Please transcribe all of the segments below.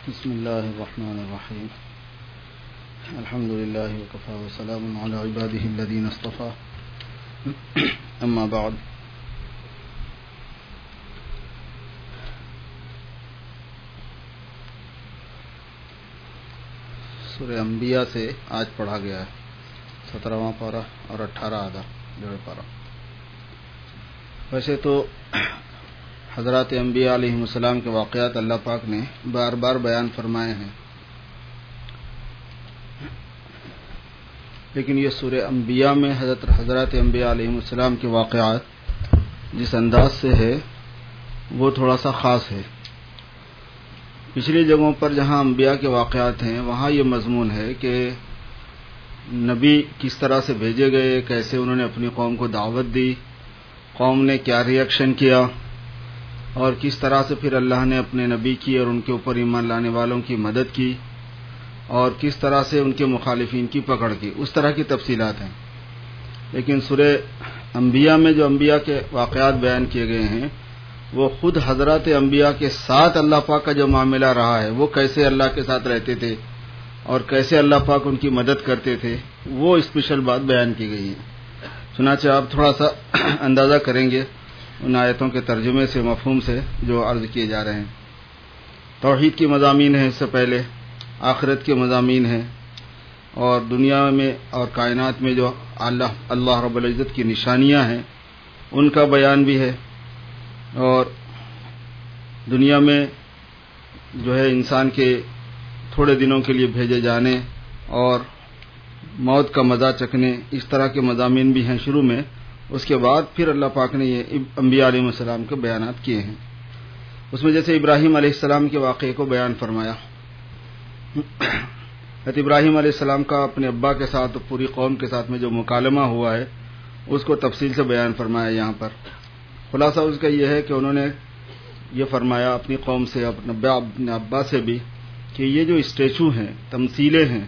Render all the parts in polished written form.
بسم الله الرحمن الرحيم. الحمد لله وكفى وسلام على عباده الذين اصطفى. أما بعد. سورہ انبیاء سے آج پڑھا گیا ہے 17واں پارہ اور 18 آدھا ڈیڑھ پارہ. ویسے تو حضرات انبیاء علیہم السلام کے واقعات اللہ پاک نے بار بار بیان فرمائے ہیں، لیکن یہ سورہ انبیاء میں حضرات انبیاء علیہم السلام کے واقعات جس انداز سے ہے وہ تھوڑا سا خاص ہے. پچھلی جگہوں پر جہاں انبیاء کے واقعات ہیں وہاں یہ مضمون ہے کہ نبی کس طرح سے بھیجے گئے، کیسے انہوں نے اپنی قوم کو دعوت دی، قوم نے کیا ری ایکشن کیا، اور کس طرح سے پھر اللہ نے اپنے نبی کی اور ان کے اوپر ایمان لانے والوں کی مدد کی، اور کس طرح سے ان کے مخالفین کی پکڑ کی. اس طرح کی تفصیلات ہیں. لیکن سورہ انبیاء میں جو انبیاء کے واقعات بیان کیے گئے ہیں وہ خود حضرات انبیاء کے ساتھ اللہ پاک کا جو معاملہ رہا ہے، وہ کیسے اللہ کے ساتھ رہتے تھے اور کیسے اللہ پاک ان کی مدد کرتے تھے، وہ اسپیشل بات بیان کی گئی ہے. چنانچہ آپ تھوڑا سا اندازہ کریں گے ان آیتوں کے ترجمے سے، مفہوم سے جو عرض کیے جا رہے ہیں. توحید کی مضامین ہیں، اس سے پہلے آخرت کے مضامین ہیں، اور دنیا میں اور کائنات میں جو اللہ رب العزت کی نشانیاں ہیں ان کا بیان بھی ہے، اور دنیا میں جو ہے انسان کے تھوڑے دنوں کے لیے بھیجے جانے اور موت کا مزہ چکھنے، اس طرح کے مضامین بھی ہیں شروع میں. اس کے بعد پھر اللہ پاک نے یہ انبیاء علیہ السلام کے بیانات کیے ہیں. اس میں جیسے ابراہیم علیہ السلام کے واقعے کو بیان فرمایا. حضرت ابراہیم علیہ السلام کا اپنے ابا کے ساتھ پوری قوم کے ساتھ میں جو مکالمہ ہوا ہے اس کو تفصیل سے بیان فرمایا. یہاں پر خلاصہ اس کا یہ ہے کہ انہوں نے یہ فرمایا اپنی قوم سے، اپنے ابا سے بھی، کہ یہ جو اسٹیچو ہیں، تمثیلیں ہیں،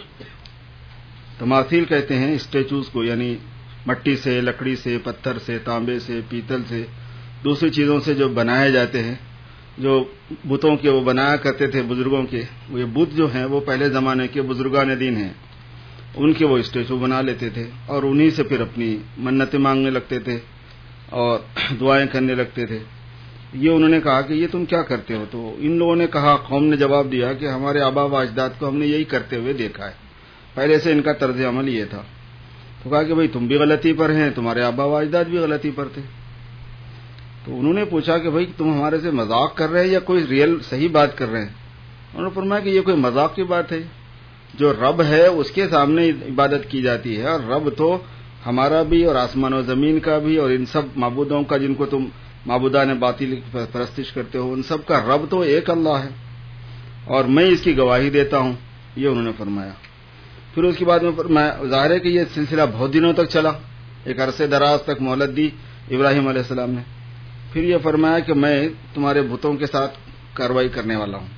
تماثیل کہتے ہیں اسٹیچوز کو، یعنی مٹی سے، لکڑی سے، پتھر سے، تانبے سے، پیتل سے، دوسری چیزوں سے جو بنائے جاتے ہیں، جو بتوں کے وہ بنایا کرتے تھے بزرگوں کے، وہ یہ بت جو ہیں وہ پہلے زمانے کے بزرگان دین ہیں، ان کے وہ اسٹیچو بنا لیتے تھے اور انہی سے پھر اپنی منتیں مانگنے لگتے تھے اور دعائیں کرنے لگتے تھے. یہ انہوں نے کہا کہ یہ تم کیا کرتے ہو؟ تو ان لوگوں نے کہا، قوم نے جواب دیا کہ ہمارے آبا و اجداد کو ہم نے یہی کرتے ہوئے دیکھا ہے، پہلے سے ان کا طرز عمل یہ تھا. تو کہا کہ بھئی تم بھی غلطی پر ہیں، تمہارے آبا و اجداد بھی غلطی پر تھے. تو انہوں نے پوچھا کہ بھئی تم ہمارے سے مذاق کر رہے ہیں یا کوئی ریئل صحیح بات کر رہے ہیں؟ انہوں نے فرمایا کہ یہ کوئی مذاق کی بات ہے، جو رب ہے اس کے سامنے عبادت کی جاتی ہے، اور رب تو ہمارا بھی اور آسمان و زمین کا بھی اور ان سب معبودوں کا جن کو تم معبودان باطل پرستش کرتے ہو، ان سب کا رب تو ایک اللہ ہے، اور میں اس کی گواہی دیتا ہوں. یہ انہوں نے فرمایا. پھر اس کے بعد میں فرمایا، ظاہر ہے کہ یہ سلسلہ بہت دنوں تک چلا، ایک عرصے دراز تک مہلت دی ابراہیم علیہ السلام نے. پھر یہ فرمایا کہ میں تمہارے بتوں کے ساتھ کارروائی کرنے والا ہوں.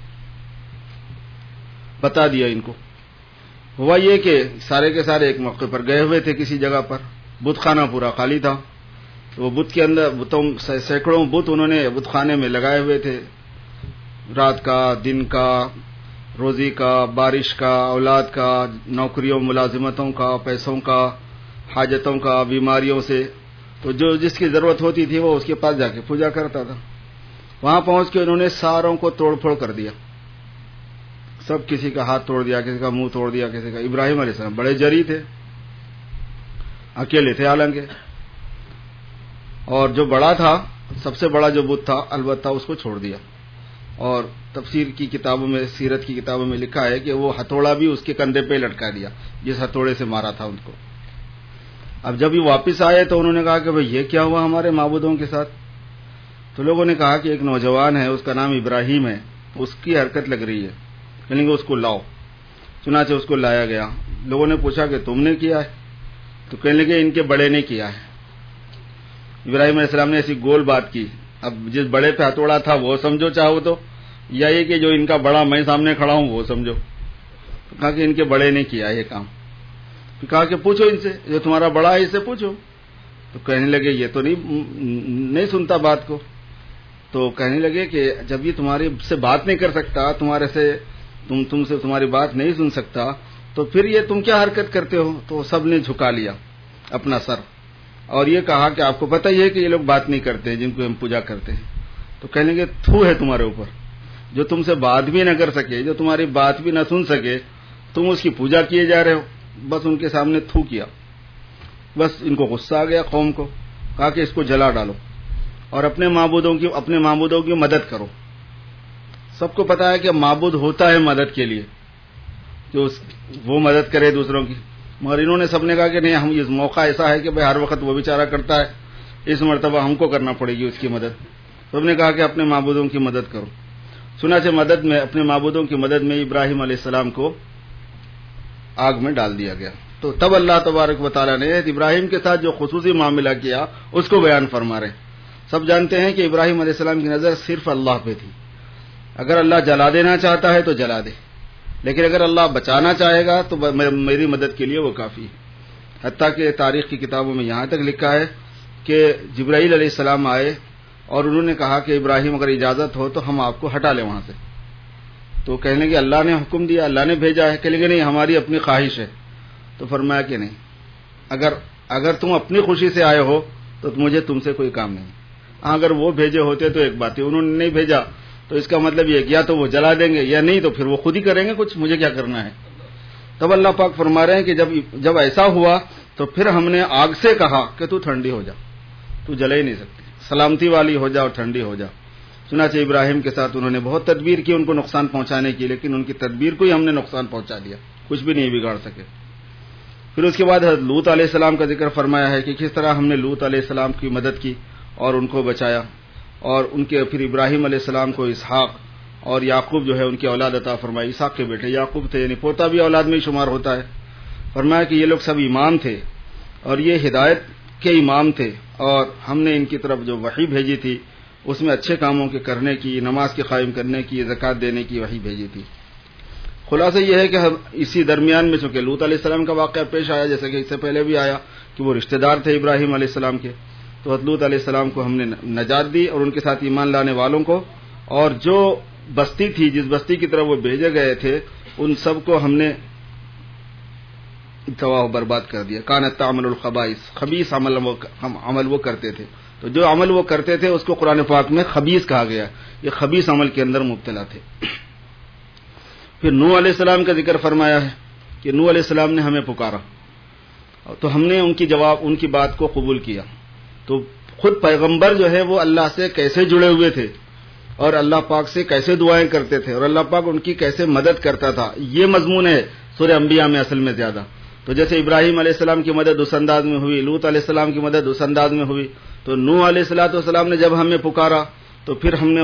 بتا دیا ان کو. ہوا یہ کہ سارے کے سارے ایک موقع پر گئے ہوئے تھے کسی جگہ پر، بت خانہ پورا خالی تھا. وہ بت کے اندر سینکڑوں بت انہوں نے بت خانے میں لگائے ہوئے تھے، رات کا، دن کا، روزی کا، بارش کا، اولاد کا، نوکریوں ملازمتوں کا، پیسوں کا، حاجتوں کا، بیماریوں سے. تو جو جس کی ضرورت ہوتی تھی وہ اس کے پاس جا کے پوجا کرتا تھا. وہاں پہنچ کے انہوں نے ساروں کو توڑ پھوڑ کر دیا. سب کسی کا ہاتھ توڑ دیا، کسی کا منہ توڑ دیا، کسی کا. ابراہیم علیہ السلام بڑے جری تھے، اکیلے تھے حالانکہ، اور جو بڑا تھا، سب سے بڑا جو بت تھا، البتہ اس کو چھوڑ دیا. اور تفسیر کی کتابوں میں، سیرت کی کتابوں میں لکھا ہے کہ وہ ہتھوڑا بھی اس کے کندھے پہ لٹکا دیا جس ہتھوڑے سے مارا تھا ان کو. اب جب یہ واپس آئے تو انہوں نے کہا کہ بھئی یہ کیا ہوا ہمارے معبودوں کے ساتھ؟ تو لوگوں نے کہا کہ ایک نوجوان ہے، اس کا نام ابراہیم ہے، اس کی حرکت لگ رہی ہے، یعنی کہ اس کو لاؤ. چنانچہ اس کو لایا گیا. لوگوں نے پوچھا کہ تم نے کیا ہے؟ تو کہنے لگے ان کے بڑے نے کیا ہے. ابراہیم علیہ السلام نے ایسی گول بات کی. اب جس بڑے پہ ہتھوڑا تھا وہ سمجھو چاہو تو، یا یہ کہ جو ان کا بڑا میں سامنے کھڑا ہوں وہ سمجھو. تو کہا کہ ان کے بڑے نے کیا یہ کام. تو کہا کہ پوچھو ان سے، جو تمہارا بڑا ہے اس سے پوچھو. تو کہنے لگے یہ تو نہیں سنتا بات کو. تو کہنے لگے کہ جب یہ تمہاری سے بات نہیں کر سکتا، تمہارے سے تم سے تمہاری بات نہیں سن سکتا، تو پھر یہ تم کیا حرکت کرتے ہو؟ تو سب نے جھکا لیا اپنا سر اور یہ کہا کہ آپ کو پتہ ہی ہے کہ یہ لوگ بات نہیں کرتے جن کو ہم پوجا کرتے ہیں. تو کہنے لگے تھو ہے تمہارے اوپر، جو تم سے بات بھی نہ کر سکے، جو تمہاری بات بھی نہ سن سکے، تم اس کی پوجا کیے جا رہے ہو. بس ان کے سامنے تھو کیا. بس ان کو غصہ آ گیا قوم کو، کہا کہ اس کو جلا ڈالو اور اپنے معبودوں کی مدد کرو. سب کو پتا ہے کہ معبود ہوتا ہے مدد کے لیے، جو وہ مدد کرے دوسروں کی، مگر انہوں نے سب نے کہا کہ نہیں، ہم اس موقع ایسا ہے کہ بھائی ہر وقت وہ بیچارہ کرتا ہے، اس مرتبہ ہم کو کرنا پڑے گی اس کی مدد. سب نے کہا کہ اپنے معبودوں کی مدد کرو. چنانچہ اپنے معبودوں کی مدد میں ابراہیم علیہ السلام کو آگ میں ڈال دیا گیا. تو تب اللہ تبارک و تعالیٰ نے ابراہیم کے ساتھ جو خصوصی معاملہ کیا اس کو بیان فرما رہے. سب جانتے ہیں کہ ابراہیم علیہ السلام کی نظر صرف اللہ پہ تھی. اگر اللہ جلا دینا چاہتا ہے تو جلا دے، لیکن اگر اللہ بچانا چاہے گا تو میری مدد کے لیے وہ کافی ہے. حتیٰ کہ تاریخ کی کتابوں میں یہاں تک لکھا ہے کہ جبرائیل علیہ السلام آئے اور انہوں نے کہا کہ ابراہیم اگر اجازت ہو تو ہم آپ کو ہٹا لیں وہاں سے. تو کہنے کہ اللہ نے حکم دیا، اللہ نے بھیجا ہے. کہنے کہ نہیں، ہماری اپنی خواہش ہے. تو فرمایا کہ نہیں، اگر تم اپنی خوشی سے آئے ہو تو مجھے تم سے کوئی کام نہیں. اگر وہ بھیجے ہوتے تو ایک بات ہے، انہوں نے نہیں بھیجا تو اس کا مطلب یہ یا تو وہ جلا دیں گے یا نہیں تو پھر وہ خود ہی کریں گے کچھ، مجھے کیا کرنا ہے. تب اللہ پاک فرما رہے ہیں کہ جب ایسا ہوا تو پھر ہم نے آگ سے کہا کہ تو ٹھنڈی ہو جا، تو جل ہی نہیں سکتی، سلامتی والی ہو جا اور ٹھنڈی ہو جا. چنانچہ ابراہیم کے ساتھ انہوں نے بہت تدبیر کی ان کو نقصان پہنچانے کی، لیکن ان کی تدبیر کو ہی ہم نے نقصان پہنچا دیا، کچھ بھی نہیں بگاڑ سکے. پھر اس کے بعد حضرت لوط علیہ السلام کا ذکر فرمایا ہے کہ کس طرح ہم نے لوط علیہ السلام کی مدد کی اور ان کو بچایا، اور ان کے پھر ابراہیم علیہ السلام کو اسحاق اور یعقوب جو ہے ان کی اولاد عطا فرمائی. اسحاق کے بیٹے یعقوب تھے، یعنی پوتا بھی اولاد میں ہی شمار ہوتا ہے. فرمایا کہ یہ لوگ سب امام تھے اور یہ ہدایت کے امام تھے، اور ہم نے ان کی طرف جو وحی بھیجی تھی اس میں اچھے کاموں کے کرنے کی، نماز کے قائم کرنے کی، زکوٰۃ دینے کی وحی بھیجی تھی. خلاصہ یہ ہے کہ اسی درمیان میں چونکہ لوط علیہ السلام کا واقعہ پیش آیا، جیسے کہ اس سے پہلے بھی آیا کہ وہ رشتہ دار تھے ابراہیم علیہ السلام کے، تو لوط علیہ السلام کو ہم نے نجات دی اور ان کے ساتھ ایمان لانے والوں کو، اور جو بستی تھی جس بستی کی طرف وہ بھیجے گئے تھے ان سب کو ہم نے تباہ و برباد کر دیا. کانت تعمل الخبائث، خبیث عمل وہ کرتے تھے. تو جو عمل وہ کرتے تھے اس کو قرآن پاک میں خبیث کہا گیا، یہ خبیث عمل کے اندر مبتلا تھے. پھر نوح علیہ السلام کا ذکر فرمایا ہے کہ نوح علیہ السلام نے ہمیں پکارا تو ہم نے ان کی بات کو قبول کیا. تو خود پیغمبر جو ہے وہ اللہ سے کیسے جڑے ہوئے تھے اور اللہ پاک سے کیسے دعائیں کرتے تھے اور اللہ پاک ان کی کیسے مدد کرتا تھا، یہ مضمون ہے سورہ انبیاء میں اصل میں زیادہ. تو جیسے ابراہیم علیہ السلام کی مدد اس انداز میں ہوئی، لوط علیہ السلام کی مدد اس انداز میں ہوئی، تو نوح علیہ السلام نے جب ہمیں پکارا تو پھر ہم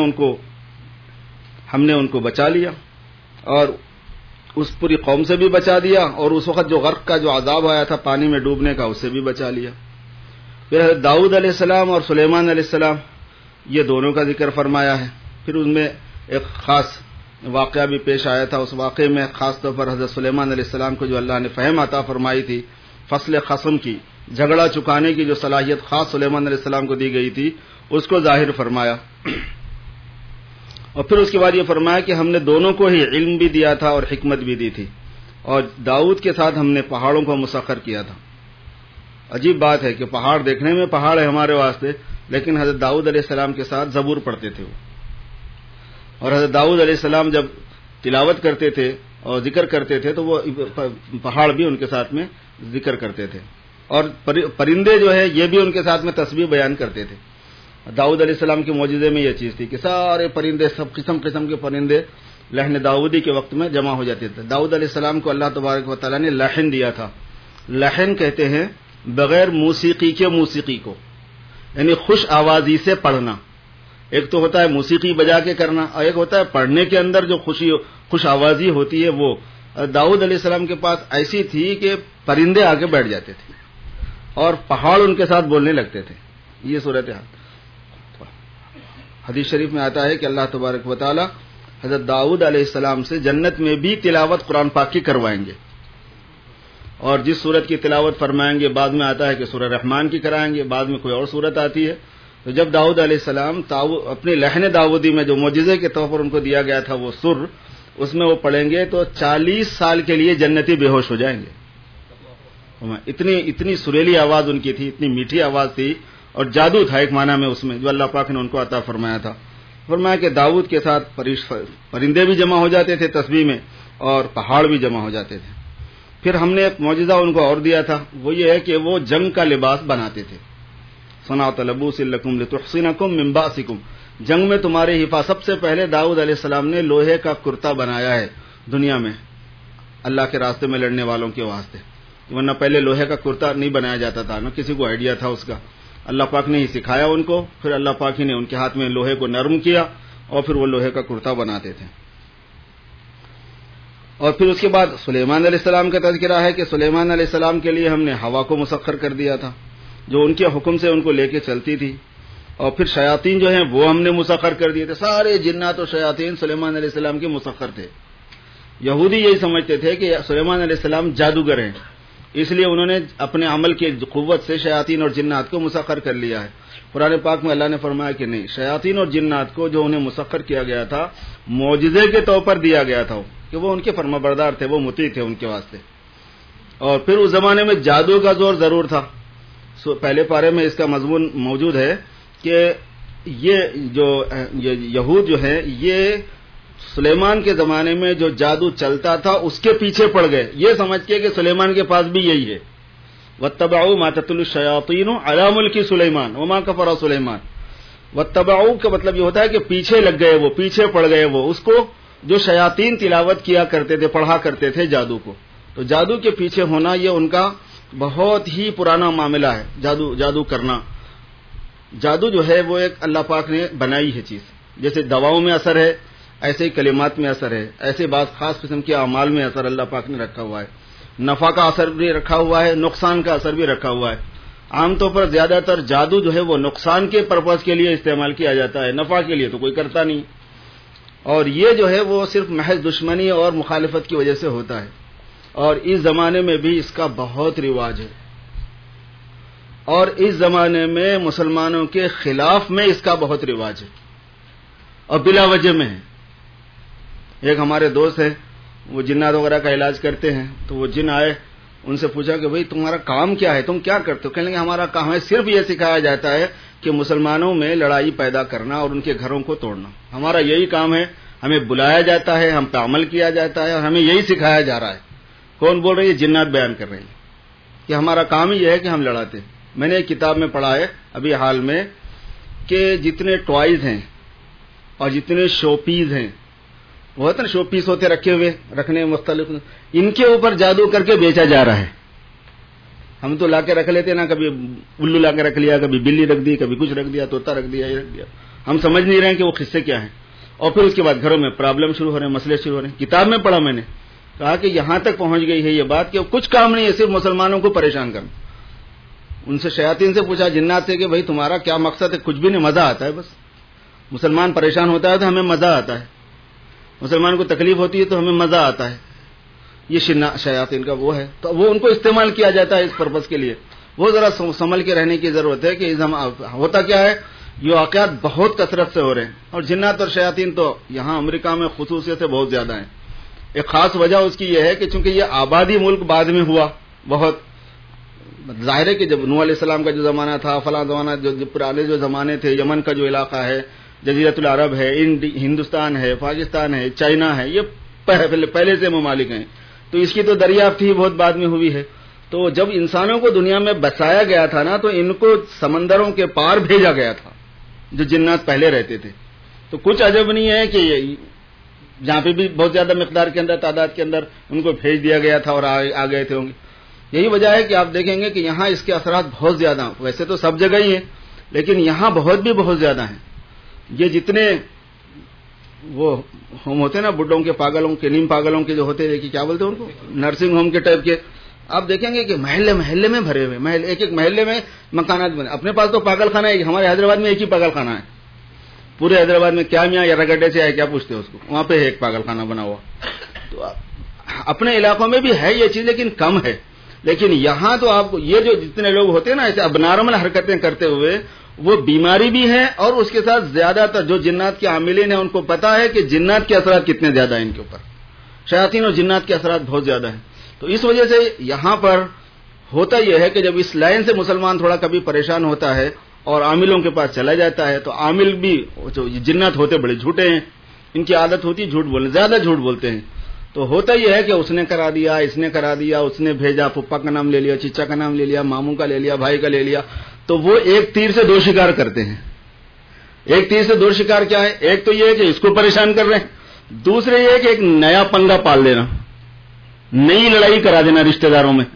نے ان کو بچا لیا اور اس پوری قوم سے بھی بچا دیا، اور اس وقت جو غرق کا جو عذاب آیا تھا پانی میں ڈوبنے کا اس سے بھی بچا لیا. پھر حضرت داؤد علیہ السلام اور سلیمان علیہ السلام یہ دونوں کا ذکر فرمایا ہے. پھر ان میں ایک خاص واقعہ بھی پیش آیا تھا. اس واقعے میں خاص طور پر حضرت سلیمان علیہ السلام کو جو اللہ نے فہم عطا فرمائی تھی، فصل خصم کی، جھگڑا چکانے کی جو صلاحیت خاص سلیمان علیہ السلام کو دی گئی تھی، اس کو ظاہر فرمایا. اور پھر اس کے بعد یہ فرمایا کہ ہم نے دونوں کو ہی علم بھی دیا تھا اور حکمت بھی دی تھی، اور داؤد کے ساتھ ہم نے پہاڑوں کو مسخر کیا تھا. عجیب بات ہے کہ پہاڑ دیکھنے میں پہاڑ ہے ہمارے واسطے، لیکن حضرت داؤد علیہ السلام کے ساتھ زبور پڑھتے تھے وہ. اور حضرت داؤد علیہ السلام جب تلاوت کرتے تھے اور ذکر کرتے تھے تو وہ پہاڑ بھی ان کے ساتھ میں ذکر کرتے تھے، اور پرندے جو ہے یہ بھی ان کے ساتھ میں تسبیح بیان کرتے تھے. داؤد علیہ السلام کے معجزے میں یہ چیز تھی کہ سارے پرندے، سب قسم کے پرندے لحن داؤدی کے وقت میں جمع ہو جاتے تھے. داؤد علیہ السلام کو اللہ تبارک و تعالیٰ نے لحن دیا تھا. لحن کہتے ہیں بغیر موسیقی کے موسیقی کو، یعنی خوش آوازی سے پڑھنا. ایک تو ہوتا ہے موسیقی بجا کے کرنا، اور ایک ہوتا ہے پڑھنے کے اندر جو خوش آوازی ہوتی ہے وہ. داؤد علیہ السلام کے پاس ایسی تھی کہ پرندے آ کے بیٹھ جاتے تھے اور پہاڑ ان کے ساتھ بولنے لگتے تھے. یہ صورتحال حدیث شریف میں آتا ہے کہ اللہ تبارک و تعالی حضرت داؤد علیہ السلام سے جنت میں بھی تلاوت قرآن پاک کی کروائیں گے، اور جس سورت کی تلاوت فرمائیں گے بعد میں آتا ہے کہ سورہ رحمان کی کرائیں گے، بعد میں کوئی اور سورت آتی ہے، تو جب داؤد علیہ السلام اپنی لحن داودی میں جو معجزے کے طور پر ان کو دیا گیا تھا وہ سر، اس میں وہ پڑھیں گے تو 40 سال کے لیے جنتی بے ہوش ہو جائیں گے. اتنی سریلی آواز ان کی تھی، اتنی میٹھی آواز تھی، اور جادو تھا ایک معنی میں اس میں جو اللہ پاک نے ان کو عطا فرمایا تھا. فرمایا کہ داؤد کے ساتھ پرندے بھی جمع ہو جاتے تھے تسبیح میں، اور پہاڑ بھی جمع ہو جاتے تھے. پھر ہم نے ایک معجزہ ان کو اور دیا تھا، وہ یہ ہے کہ وہ جنگ کا لباس بناتے تھے. صنعت لبوس لکم لتحصنکم من باسکم، جنگ میں تمہاری حفاظت. سب سے پہلے داؤد علیہ السلام نے لوہے کا کرتا بنایا ہے دنیا میں اللہ کے راستے میں لڑنے والوں کے واسطے، ورنہ پہلے لوہے کا کرتا نہیں بنایا جاتا تھا، نہ کسی کو آئیڈیا تھا اس کا. اللہ پاک نے ہی سکھایا ان کو، پھر اللہ پاک ہی نے ان کے ہاتھ میں لوہے کو نرم کیا اور پھر وہ لوہے کا کرتا بناتے تھے. اور پھر اس کے بعد سلیمان علیہ السلام کا تذکرہ ہے کہ سلیمان علیہ السلام کے لیے ہم نے ہوا کو مسخر کر دیا تھا جو ان کے حکم سے ان کو لے کے چلتی تھی. اور پھر شیاطین جو ہیں وہ ہم نے مسخر کر دیے تھے. سارے جنات و شیاطین سلیمان علیہ السلام کے مسخر تھے. یہودی یہی سمجھتے تھے کہ سلیمان علیہ السلام جادوگر ہیں، اس لیے انہوں نے اپنے عمل کی قوت سے شیاطین اور جنات کو مسخر کر لیا ہے. قرآن پاک میں اللہ نے فرمایا کہ نہیں، شیاطین اور جنات کو جو انہیں مسخر کیا گیا تھا معجزے کے طور پر دیا گیا تھا کہ وہ ان کے فرمانبردار تھے، وہ مطیع تھے ان کے واسطے. اور پھر اس زمانے میں جادو کا زور ضرور تھا. پہلے پارے میں اس کا مضمون موجود ہے کہ یہ جو یہود جو ہیں یہ سلیمان کے زمانے میں جو جادو چلتا تھا اس کے پیچھے پڑ گئے، یہ سمجھ کے کہ سلیمان کے پاس بھی یہی ہے. واتبعوا ما تتلو الشیاطین علی ملک سلیمان وما کفر سلیمان. واتبعوا کا مطلب یہ ہوتا ہے کہ پیچھے لگ گئے، وہ پیچھے پڑ گئے، وہ اس کو جو شیاطین تلاوت کیا کرتے تھے، پڑھا کرتے تھے جادو کو. تو جادو کے پیچھے ہونا یہ ان کا بہت ہی پرانا معاملہ ہے. جادو کرنا، جادو جو ہے وہ ایک اللہ پاک نے بنائی ہے چیز. جیسے دواؤں میں اثر ہے ایسے ہی کلمات میں اثر ہے، ایسے بعض خاص قسم کے اعمال میں اثر اللہ پاک نے رکھا ہوا ہے. نفع کا اثر بھی رکھا ہوا ہے، نقصان کا اثر بھی رکھا ہوا ہے. عام طور پر زیادہ تر جادو جو ہے وہ نقصان کے پرپز کے لیے استعمال کیا جاتا ہے، نفع کے لیے تو کوئی کرتا نہیں. اور یہ جو ہے وہ صرف محض دشمنی اور مخالفت کی وجہ سے ہوتا ہے. اور اس زمانے میں بھی اس کا بہت رواج ہے، اور اس زمانے میں مسلمانوں کے خلاف میں اس کا بہت رواج ہے اور بلا وجہ میں ہے. ایک ہمارے دوست ہیں وہ جنات وغیرہ کا علاج کرتے ہیں، تو وہ جن آئے، ان سے پوچھا کہ بھئی تمہارا کام کیا ہے، تم کیا کرتے ہو؟ کہنے لگے ہمارا کام ہے صرف یہ سکھایا جاتا ہے کہ مسلمانوں میں لڑائی پیدا کرنا اور ان کے گھروں کو توڑنا، ہمارا یہی کام ہے. ہمیں بلایا جاتا ہے، ہم پہ عمل کیا جاتا ہے اور ہمیں یہی سکھایا جا رہا ہے. کون بول رہے ہیں؟ جنات بیان کر رہے ہیں کہ ہمارا کام ہی یہ ہے کہ ہم لڑاتے ہیں. میں نے ایک کتاب میں پڑھا ہے ابھی حال میں کہ جتنے ٹوائز ہیں اور جتنے شو پیس ہیں، وہ ہوتے ہیں شو پیس ہوتے رکھے ہوئے رکھنے مختلف، ان کے اوپر جادو کر کے بیچا جا رہا ہے. ہم تو لا کے رکھ لیتے نا، کبھی الو لا کے رکھ لیا، کبھی بلی رکھ دی، کبھی کچھ رکھ دیا، طوطا رکھ دیا، یہ رکھ دیا. ہم سمجھ نہیں رہے ہیں کہ وہ قصے کیا ہیں. اور پھر اس کے بعد گھروں میں پرابلم شروع ہو رہے ہیں، مسئلے شروع ہو رہے ہیں. کتاب میں پڑھا میں نے، کہا کہ یہاں تک پہنچ گئی ہے یہ بات کہ کچھ کام نہیں ہے صرف مسلمانوں کو پریشان کرنا. ان سے شیاطین سے پوچھا، جنات سے، کہ بھئی تمہارا کیا مقصد ہے؟ کچھ بھی نہیں، مزہ آتا ہے بس. مسلمان پریشان ہوتا ہے تو ہمیں مزہ آتا ہے، مسلمان کو تکلیف ہوتی ہے تو ہمیں مزہ آتا ہے. یہ شیاطین کا وہ ہے، تو وہ ان کو استعمال کیا جاتا ہے اس پرپز کے لیے. وہ ذرا سنبھل کے رہنے کی ضرورت ہے کہ ہوتا کیا ہے، یہ واقعات بہت کثرت سے ہو رہے ہیں. اور جنات اور شیاطین تو یہاں امریکہ میں خصوصیت سے بہت زیادہ ہیں. ایک خاص وجہ اس کی یہ ہے کہ چونکہ یہ آبادی ملک بعد میں ہوا، بہت ظاہر ہے کہ جب نوح علیہ السلام کا جو زمانہ تھا، فلاں زمانہ، جو پرانے جو زمانے تھے، یمن کا جو علاقہ ہے، جزیرۃ العرب ہے، ہندوستان ہے، پاکستان ہے، چائنا ہے، یہ پہلے سے ممالک ہیں. تو اس کی تو دریافت ہی بہت بعد میں ہوئی ہے. تو جب انسانوں کو دنیا میں بسایا گیا تھا نا، تو ان کو سمندروں کے پار بھیجا گیا تھا جو جنات پہلے رہتے تھے. تو کچھ عجب نہیں ہے کہ جہاں پہ بھی بہت زیادہ مقدار کے اندر، تعداد کے اندر ان کو بھیج دیا گیا تھا اور آ گئے تھے ہوں گے. یہی وجہ ہے کہ آپ دیکھیں گے کہ یہاں اس کے اثرات بہت زیادہ ہیں. ویسے تو سب جگہ ہی ہیں لیکن یہاں بہت زیادہ ہیں. یہ جتنے وہ ہوم ہوتے ہیں نا بڈھوں کے، پاگلوں کے، نیم پاگلوں کے جو ہوتے ہیں، کیا بولتے ہیں ان کو، نرسنگ ہوم کے ٹائپ کے، آپ دیکھیں گے کہ محلے میں بھرے ہوئے، ایک محلے میں مکانات بنے. اپنے پاس تو پاگل خانہ ہے، ہمارے حیدرآباد میں ایک ہی پاگل خانہ ہے. پورے حیدرآباد میں کیا میاں یا رگڈے سے آئے کیا پوچھتے ہیں اس کو، وہاں پہ ایک پاگل خانہ بنا ہوا. تو اپنے علاقوں میں بھی ہے یہ چیز لیکن کم ہے. لیکن یہاں تو آپ یہ جو جتنے لوگ ہوتے ہیں نا ایسے اب نارمل حرکتیں کرتے ہوئے، وہ بیماری بھی ہے اور اس کے ساتھ زیادہ تر جو جنات کے عاملین ہیں ان کو پتا ہے کہ جنات کے اثرات کتنے زیادہ ہیں ان کے اوپر، شیاطین اور جنات کے اثرات بہت زیادہ ہیں. تو اس وجہ سے یہاں پر ہوتا یہ ہے کہ جب اس لائن سے مسلمان تھوڑا کبھی پریشان ہوتا ہے اور عاملوں کے پاس چلا جاتا ہے تو عامل بھی جو جنات ہوتے بڑے جھوٹے ہیں، ان کی عادت ہوتی ہے جھوٹ بولنے، زیادہ جھوٹ بولتے ہیں. تو ہوتا یہ ہے کہ اس نے کرا دیا، اس نے کرا دیا، اس نے بھیجا، پپا کا نام لے لیا، چچا کا نام لے لیا، ماموں کا لے لیا، بھائی کا لے لیا. تو وہ ایک تیر سے دو شکار کرتے ہیں. ایک تیر سے دو شکار کیا ہے؟ ایک تو یہ ہے کہ اس کو پریشان کر رہے ہیں، دوسرے یہ ہے کہ ایک نیا پنگا پال دینا، نئی لڑائی کرا دینا رشتہ داروں میں.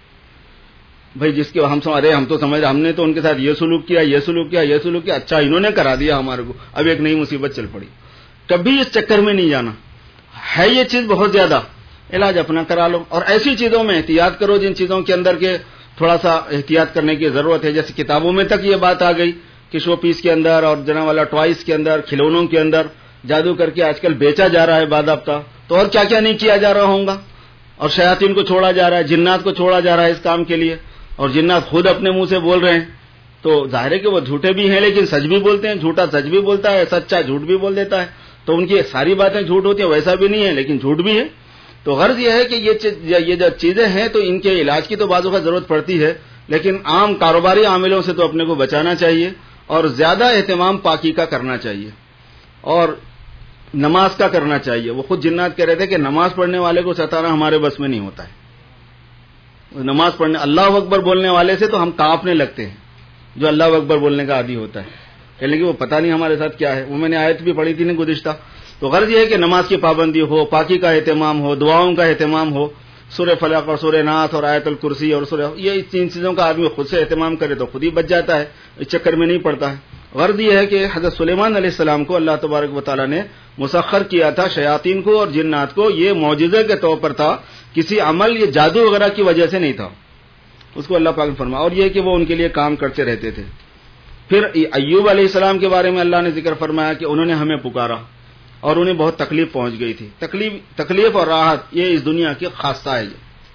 بھائی جس کے ہم تو سمجھ ہم نے تو ان کے ساتھ یہ سلوک کیا، یہ سلوک کیا، یہ سلوک کیا، اچھا انہوں نے کرا دیا ہمارے کو، اب ایک نئی مصیبت چل پڑی. کبھی اس چکر میں نہیں جانا ہے. یہ چیز بہت زیادہ علاج اپنا کرا لو اور ایسی چیزوں میں احتیاط کرو جن چیزوں کے اندر کے تھوڑا سا احتیاط کرنے کی ضرورت ہے. جیسے کتابوں میں تک یہ بات آ گئی کہ شو پیس کے اندر اور جنا والا ٹوائز کے اندر، کھلونوں کے اندر جادو کر کے آج کل بیچا جا رہا ہے باضابطہ. تو اور کیا کیا نہیں کیا جا رہا ہوگا. اور شیاطین کو چھوڑا جا رہا ہے، جنات کو چھوڑا جا رہا ہے اس کام کے لیے، اور جنات خود اپنے منہ سے بول رہے ہیں. تو ظاہر ہے کہ وہ جھوٹے بھی ہیں لیکن سچ بھی بولتے ہیں. جھوٹا سچ بھی بولتا ہے، سچا جھوٹ بھی بول دیتا ہے. تو ان کی ساری باتیں جھوٹ ہوتی ہیں، ویسا بھی نہیں ہے لیکن جھوٹ بھی ہے. تو غرض یہ ہے کہ یہ جو چیزیں ہیں تو ان کے علاج کی تو بعضوں کا ضرورت پڑتی ہے، لیکن عام کاروباری عاملوں سے تو اپنے کو بچانا چاہیے اور زیادہ اہتمام پاکی کا کرنا چاہیے اور نماز کا کرنا چاہیے. وہ خود جنات کہہ رہے تھے کہ نماز پڑھنے والے کو ستانا ہمارے بس میں نہیں ہوتا ہے. نماز پڑھنے اللہ اکبر بولنے والے سے تو ہم کانپنے لگتے ہیں، جو اللہ اکبر بولنے کا عادی ہوتا ہے، کہ وہ پتہ نہیں ہمارے ساتھ کیا ہے. وہ میں نے آیت بھی پڑھی تھی نا گزشتہ. تو غرض یہ ہے کہ نماز کی پابندی ہو، پاکی کا اہتمام ہو، دعاؤں کا اہتمام ہو. سورہ فلق اور سورہ ناس اور آیت الکرسی اور سورہ، یہ تین چیزوں کا آدمی خود سے اہتمام کرے تو خود ہی بچ جاتا ہے، اس چکر میں نہیں پڑتا ہے. غرض یہ ہے کہ حضرت سلیمان علیہ السلام کو اللہ تبارک و تعالیٰ نے مسخر کیا تھا شیاطین کو اور جنات کو. یہ معجزے کے طور پر تھا، کسی عمل یہ جادو وغیرہ کی وجہ سے نہیں تھا. اس کو اللہ پاک نے فرمایا. اور یہ کہ وہ ان کے لیے کام کرتے رہتے تھے. پھر ایوب علیہ السلام کے بارے میں اللہ نے ذکر فرمایا کہ انہوں نے ہمیں پکارا اور انہیں بہت تکلیف پہنچ گئی تھی. تکلیف اور راحت یہ اس دنیا کی خاصہ ہے.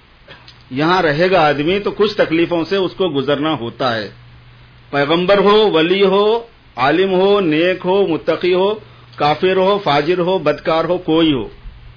یہاں رہے گا آدمی تو کچھ تکلیفوں سے اس کو گزرنا ہوتا ہے. پیغمبر ہو، ولی ہو، عالم ہو، نیک ہو، متقی ہو، کافر ہو، فاجر ہو، بدکار ہو، کوئی ہو،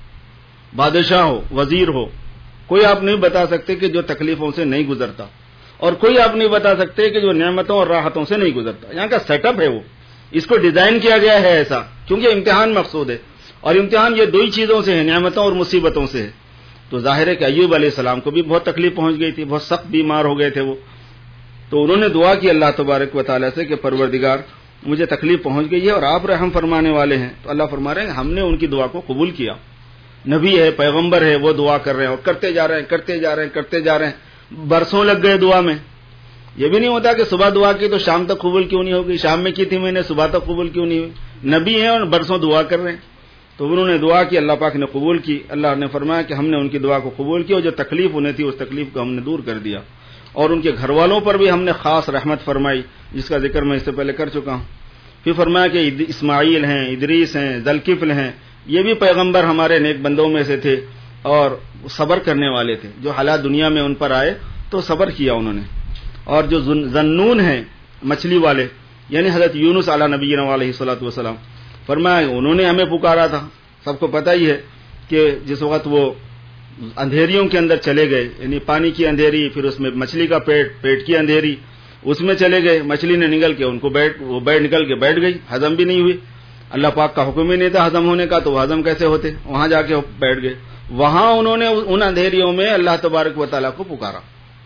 بادشاہ ہو، وزیر ہو، کوئی آپ نہیں بتا سکتے کہ جو تکلیفوں سے نہیں گزرتا، اور کوئی آپ نہیں بتا سکتے کہ جو نعمتوں اور راحتوں سے نہیں گزرتا. یہاں کا سیٹ اپ ہے، وہ اس کو ڈیزائن کیا گیا ہے ایسا، کیونکہ امتحان مقصود ہے اور امتحان یہ دو ہی چیزوں سے ہے، نعمتوں اور مصیبتوں سے ہے. تو ظاہر ہے کہ ایوب علیہ السلام کو بھی بہت تکلیف پہنچ گئی تھی، بہت سخت بیمار ہو گئے تھے وہ. تو انہوں نے دعا کی اللہ تبارک و تعالیٰ سے کہ پروردگار مجھے تکلیف پہنچ گئی ہے اور آپ رحم فرمانے والے ہیں. تو اللہ فرما رہے ہیں ہم نے ان کی دعا کو قبول کیا. نبی ہے، پیغمبر ہے، وہ دعا کر رہے ہیں اور کرتے جا رہے ہیں، کرتے جا رہے ہیں، کرتے جا رہے ہیں. برسوں لگ گئے دعا میں. یہ بھی نہیں ہوتا کہ صبح دعا کی تو شام تک قبول کیوں نہیں ہوگی، شام میں کی تھی میں نے صبح تک قبول کیوں نہیں ہوئی. نبی ہیں اور برسوں دعا کر رہے ہیں. تو انہوں نے دعا کی، اللہ پاک نے قبول کی. اللہ نے فرمایا کہ ہم نے ان کی دعا کو قبول کی اور جو تکلیف انہیں تھی اس تکلیف کو ہم نے دور کر دیا. اور ان کے گھر والوں پر بھی ہم نے خاص رحمت فرمائی، جس کا ذکر میں اس سے پہلے کر چکا ہوں. پھر فرمایا کہ اسماعیل ہیں، ادریس ہیں، ذوالکفل ہیں، یہ بھی پیغمبر ہمارے نیک بندوں میں سے تھے اور صبر کرنے والے تھے. جو حالات دنیا میں ان پر آئے تو صبر کیا انہوں نے. اور جو ذنون ہیں مچھلی والے، یعنی حضرت یونس علیہ نبینا علیہ الصلوۃ والسلام، فرمایا انہوں نے ہمیں پکارا تھا. سب کو پتہ ہی ہے کہ جس وقت وہ اندھیریوں کے اندر چلے گئے، یعنی پانی کی اندھیری، پھر اس میں مچھلی کا پیٹ کی اندھیری، اس میں چلے گئے. مچھلی نے نگل کے ان کو نکل کے بیٹھ گئی، ہضم بھی نہیں ہوئی. اللہ پاک کا حکم ہی نہیں تھا ہضم ہونے کا، تو وہ ہضم کیسے ہوتے؟ وہاں جا کے بیٹھ گئے. وہاں انہوں نے ان اندھیریوں میں اللہ تبارک و تعالیٰ کو پکارا،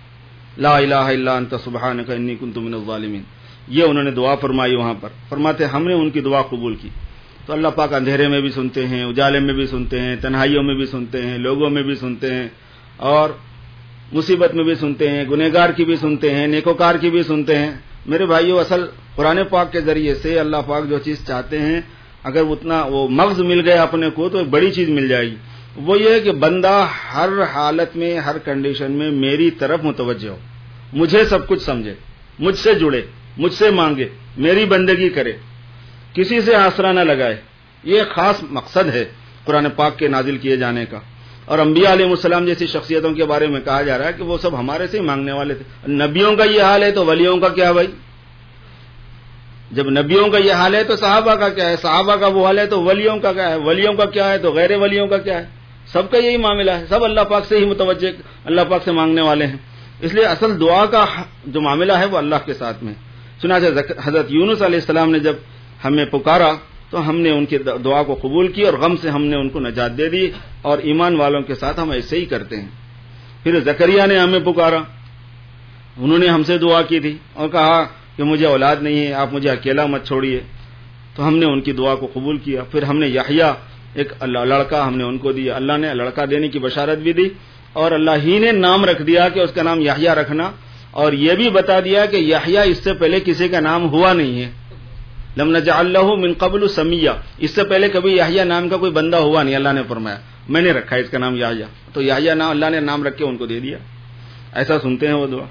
لا الہ الا انت سبحانک انی کنت من الظالمین. یہ انہوں نے دعا فرمائی. وہاں پر فرماتے ہم نے ان کی دعا قبول کی. تو اللہ پاک اندھیرے میں بھی سنتے ہیں، اجالے میں بھی سنتے ہیں، تنہائیوں میں بھی سنتے ہیں، لوگوں میں بھی سنتے ہیں، اور مصیبت میں بھی سنتے ہیں، گنہگار کی بھی سنتے ہیں، نیکوکار کی بھی سنتے ہیں. میرے بھائیو، اصل قرآن پاک کے ذریعے سے اللہ پاک جو چیز چاہتے ہیں، اگر اتنا وہ مغز مل گیا اپنے کو تو ایک بڑی چیز مل جائے گی. وہ یہ ہے کہ بندہ ہر حالت میں، ہر کنڈیشن میں میری طرف متوجہ ہو، مجھے سب کچھ سمجھے، مجھ سے جڑے، مجھ سے مانگے، میری بندگی کرے، کسی سے آسرا نہ لگائے. یہ خاص مقصد ہے قرآن پاک کے نازل کیے جانے کا. اور انبیاء علیہ السلام جیسی شخصیتوں کے بارے میں کہا جا رہا ہے کہ وہ سب ہمارے سے ہی مانگنے والے تھے. نبیوں کا یہ حال ہے تو ولیوں کا کیا بھائی؟ جب نبیوں کا یہ حال ہے تو صحابہ کا کیا ہے، صحابہ کا وہ حال ہے تو ولیوں کا کیا ہے، ولیوں کا کیا ہے تو غیر ولیوں کا کیا ہے، سب کا یہی معاملہ ہے، سب اللہ پاک سے ہی متوجہ، اللہ پاک سے مانگنے والے ہیں. اس لیے اصل دعا کا جو معاملہ ہے وہ اللہ کے ساتھ میں. چنانچہ حضرت یونس علیہ السلام نے جب ہمیں پکارا تو ہم نے ان کی دعا کو قبول کی اور غم سے ہم نے ان کو نجات دے دی، اور ایمان والوں کے ساتھ ہم ایسے ہی کرتے ہیں. پھر زکریا نے ہمیں پکارا، انہوں نے ہم سے دعا کی تھی اور کہا کہ مجھے اولاد نہیں ہے، آپ مجھے اکیلا مت چھوڑیے، تو ہم نے ان کی دعا کو قبول کیا. پھر ہم نے یحییٰ ایک لڑکا ہم نے ان کو دیا، اللہ نے لڑکا دینے کی بشارت بھی دی اور اللہ ہی نے نام رکھ دیا کہ اس کا نام یحییٰ رکھنا، اور یہ بھی بتا دیا کہ یحییٰ اس سے پہلے کسی کا نام ہوا نہیں ہے. لم نجعل له من قبل سمیہ، اس سے پہلے کبھی یحییٰ نام کا کوئی بندہ ہوا نہیں. اللہ نے فرمایا میں نے رکھا اس کا نام یحییٰ، تو یحییٰ نام اللہ نے نام رکھ کے ان کو دے دیا. ایسا سنتے ہیں وہ دعا.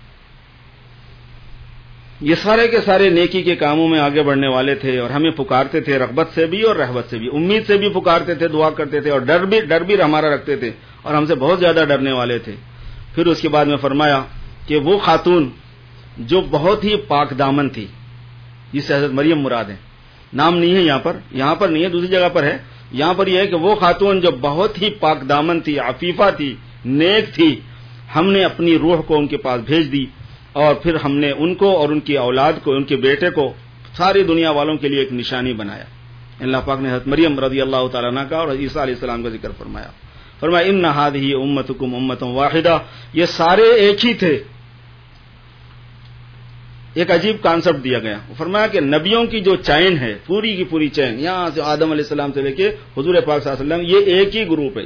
یہ سارے کے سارے نیکی کے کاموں میں آگے بڑھنے والے تھے اور ہمیں پکارتے تھے رغبت سے بھی اور رہبت سے بھی، امید سے بھی پکارتے تھے، دعا کرتے تھے، اور ڈر بھی ہمارا رکھتے تھے اور ہم سے بہت زیادہ ڈرنے والے تھے. پھر اس کے بعد میں فرمایا کہ وہ خاتون جو بہت ہی پاک دامن تھی، جس سے حضرت مریم مراد ہے، نام نہیں ہے یہاں پر نہیں ہے، دوسری جگہ پر ہے. یہاں پر یہ ہے کہ وہ خاتون جو بہت ہی پاک دامن تھی، عفیفہ تھی، نیک تھی، ہم نے اپنی روح کو ان کے پاس بھیج دی، اور پھر ہم نے ان کو اور ان کی اولاد کو، ان کے بیٹے کو ساری دنیا والوں کے لیے ایک نشانی بنایا. اللہ پاک نے حضرت مریم رضی اللہ تعالیٰ عنہ کا اور عیسیٰ علیہ السلام کا ذکر فرمایا. ان هذه امتکم امۃ واحدہ، یہ سارے ایک ہی تھے. ایک عجیب کانسیپٹ دیا گیا، فرمایا کہ نبیوں کی جو چین ہے، پوری کی پوری چین، یہاں سے آدم علیہ السلام سے لے کے حضور پاک صلی اللہ علیہ وسلم، یہ ایک ہی گروپ ہے،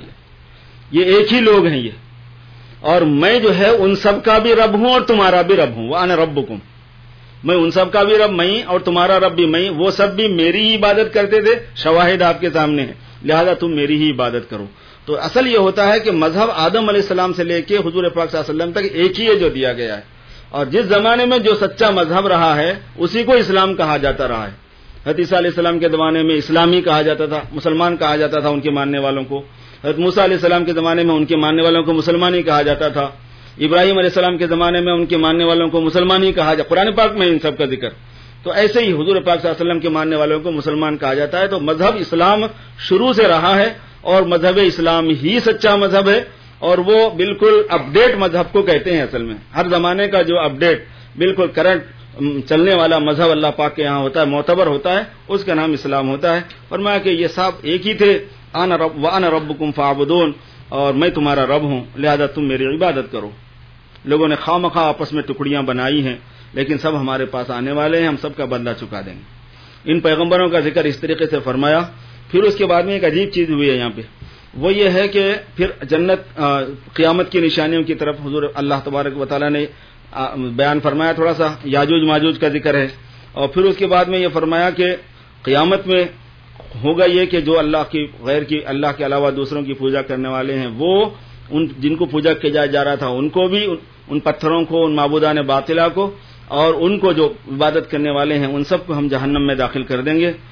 یہ ایک ہی لوگ ہیں یہ، اور میں جو ہے ان سب کا بھی رب ہوں اور تمہارا بھی رب ہوں. وانا ربکم، میں ان سب کا بھی رب میں اور تمہارا رب بھی میں. وہ سب بھی میری ہی عبادت کرتے تھے، شواہد آپ کے سامنے ہیں، لہذا تم میری ہی عبادت کرو. تو اصل یہ ہوتا ہے کہ مذہب آدم علیہ السلام سے لے کے حضور پاک صلی اللہ علیہ وسلم تک ایک ہی ہے جو دیا گیا ہے، اور جس زمانے میں جو سچا مذہب رہا ہے اسی کو اسلام کہا جاتا رہا ہے. حضرت عیسیٰ علیہ السلام کے زمانے میں اسلامی کہا جاتا تھا، مسلمان کہا جاتا تھا ان کے ماننے والوں کو. حضرت موسیٰ علیہ السلام کے زمانے میں ان کے ماننے والوں کو مسلمان ہی کہا جاتا تھا. ابراہیم علیہ السلام کے زمانے میں ان کے ماننے والوں کو مسلمان ہی کہا جاتا. قرآن پاک میں ان سب کا ذکر. تو ایسے ہی حضور پاک صلی اللہ علیہ وسلم کے ماننے والوں کو مسلمان کہا جاتا ہے. تو مذہب اسلام شروع سے رہا ہے، اور مذہب اسلام ہی سچا مذہب ہے، اور وہ بالکل اپڈیٹ مذہب کو کہتے ہیں. اصل میں ہر زمانے کا جو اپڈیٹ بالکل کرنٹ چلنے والا مذہب اللہ پاک کے یہاں ہوتا ہے، معتبر ہوتا ہے، اس کا نام اسلام ہوتا ہے. فرمایا کہ یہ سب ایک ہی تھے، وانا ربکم فاعبدون، اور میں تمہارا رب ہوں لہذا تم میری عبادت کرو. لوگوں نے خواہ آپس میں ٹکڑیاں بنائی ہیں، لیکن سب ہمارے پاس آنے والے ہیں، ہم سب کا بدلہ چکا دیں گے. ان پیغمبروں کا ذکر اس طریقے سے فرمایا. پھر اس کے بعد میں ایک عجیب چیز ہوئی ہے یہاں پہ، وہ یہ ہے کہ پھر جنت قیامت کی نشانیوں کی طرف حضور اللہ تبارک و تعالیٰ نے بیان فرمایا. تھوڑا سا یاجوج ماجوج کا ذکر ہے، اور پھر اس کے بعد میں یہ فرمایا کہ قیامت میں ہوگا یہ کہ جو اللہ کی غیر کی، اللہ کے علاوہ دوسروں کی پوجا کرنے والے ہیں، وہ ان جن کو پوجا کیا جا رہا تھا ان کو بھی، ان پتھروں کو، ان معبودان باطلہ کو، اور ان کو جو عبادت کرنے والے ہیں ان سب کو ہم جہنم میں داخل کر دیں گے.